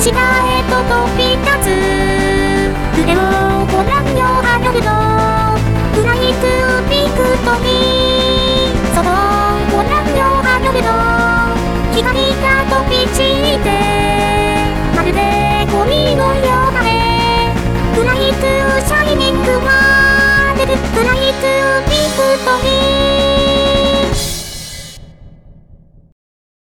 下へと飛び立つ。腕をご覧よあの夜のフライトビクトリー。そのご覧よあの夜の光が飛び散ってまるで恋のようだね。フライトシャイニングワールドフライトビクトリー。